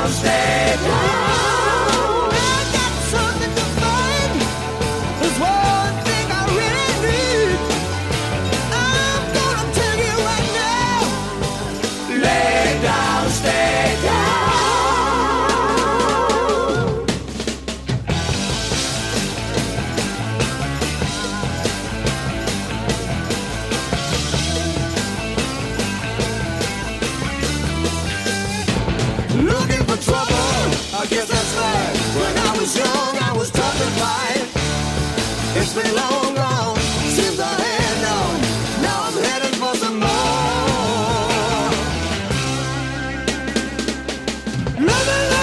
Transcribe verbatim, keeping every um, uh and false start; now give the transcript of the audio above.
down, stay down. I got something to find. There's one thing I really need. I'm gonna tell you right now. Lay down, stay down. Looking for trouble, I guess that's right. When I was young, I was tough and fight. It's been long gone since I had none. Now I'm heading for some more. Living